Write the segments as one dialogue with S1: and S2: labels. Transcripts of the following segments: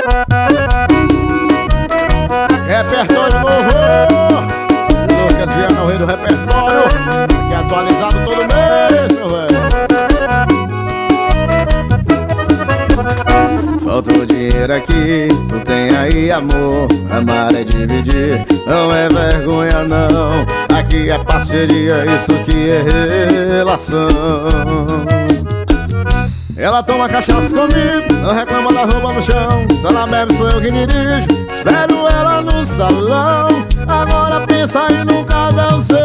S1: Repertório novo, Lucas Viana, o rei do repertório, aqui é atualizado todo mês, meu velho. Falta o dinheiro aqui, tu tem aí amor. Amar é dividir, não é vergonha não. Aqui é parceria, isso que é relação. Ela toma cachaça comigo, não reclama da roupa no chão. Se ela bebe sou eu que dirijo, espero ela no salão. Agora pensa aí no casal seu.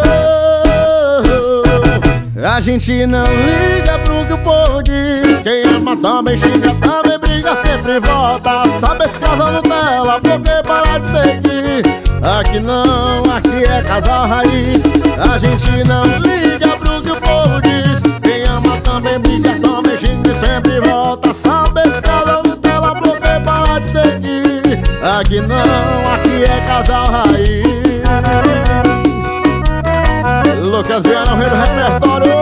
S1: A gente não liga pro que o povo diz. Quem ama também xinga, também briga, sempre volta. Sabe esse casal Nutella, por que parar de seguir? Aqui não, aqui é casal raiz. A gente não liga pro que o povo diz. Quem ama também briga, também xinga, sempre volta. Sabe esse casal Nutella, por que parar de seguir? Aqui não, aqui é casal raiz. Lucas Viana, o rei do repertório.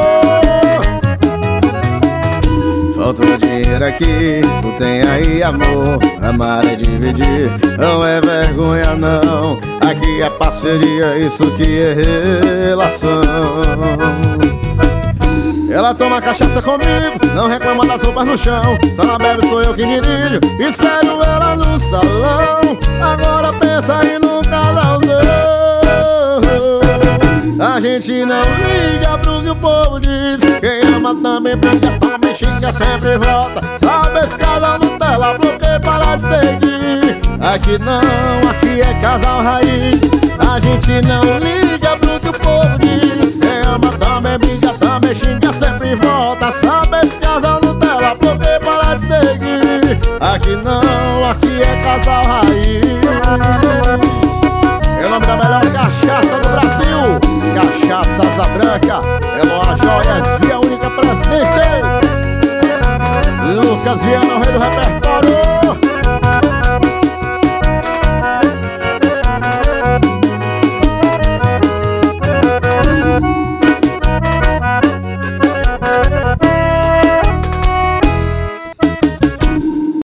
S1: Falta o dinheiro aqui, tu tem aí amor. Amar é dividir, não é vergonha não. Aqui é parceria, isso que é relação. Ela toma cachaça comigo, não reclama das roupas no chão. Se ela bebe sou eu que dirijo, espero ela no salão. Agora pensa aí no casalzão. A gente não liga pro que o povo diz. Quem ama também briga, também xinga, sempre volta. Sabe esse casal Nutella, por que parar de seguir? Aqui não, aqui é casal raiz. A gente não liga pro que o povo diz. Quem ama também briga, também xinga, sempre volta. Sabe esse casal Nutella, por que parar de seguir? Aqui não, aqui é casal raiz. Em nome da melhor cachaça do Brasil, Cachaça Asa Branca, Eloá Joias, Via Única Presentes, Lucas Viana.